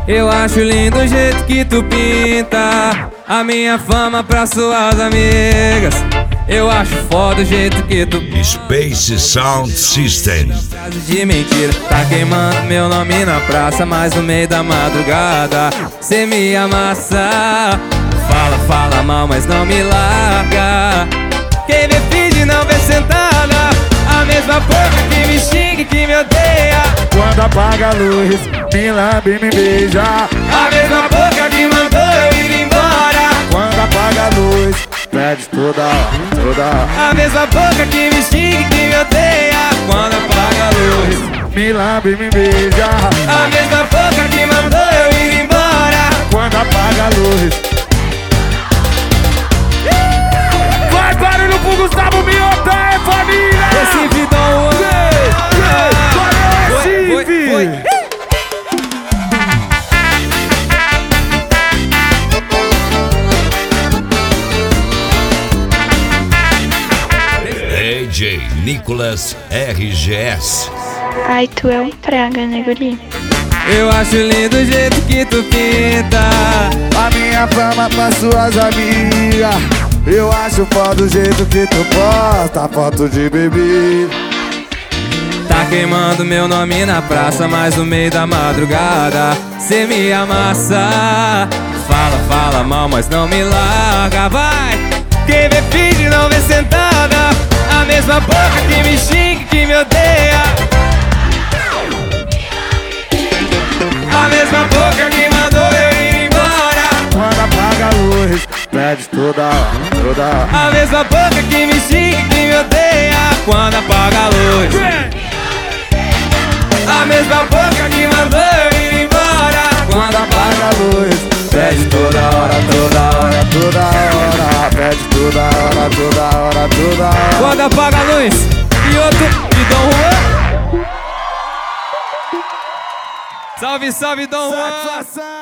Eu acho lindo o jeito que tu pinta a minha fama pra suas amigas. Eu acho foda o jeito que tu Space Sound System. frase de mentira. Tá queimando meu nome na praça, mas no meio da madrugada cê me amassa. Fala mal, mas não me larga. Quem vê finge não vê sentada. A mesma boca que me xinga e que me odeia. Quando apaga a luz, me lambe e me beija. A mesma boca que mandou eu ir embora. Quando apaga a luz, pede toda hora. A mesma boca que me xinga e que me odeia. Quando apaga a luz, Me lambe e me beija. a mesma boca que mandou eu ir embora. Quando apaga a luz. Vai barulho pro Gustavo Miotta, é família! Recife Dom Recife! DJ Nicolas RGS. Ai, tu é um praga, né, guri? Eu acho lindo o jeito que tu pinta A minha fama pra suas amigas. Eu acho foda o jeito que tu posta foto de bebê. Tá queimando meu nome na praça, mas no meio da madrugada cê me amassa. Fala mal, mas não me larga. Vai! Quem vê finge não vê sentada. A mesma boca que me xinga e que me odeia. A mesma boca que mandou eu ir embora. Quando apaga a luz, pede toda hora. A mesma boca que me xinga e que me odeia. Quando apaga a luz. A mesma boca que mandou eu ir embora. Quando apaga a luz, pede toda hora. Pede toda hora. Quando apaga a luz. E outro de Dom Juan. Salve, Dom Juan. Satisfação!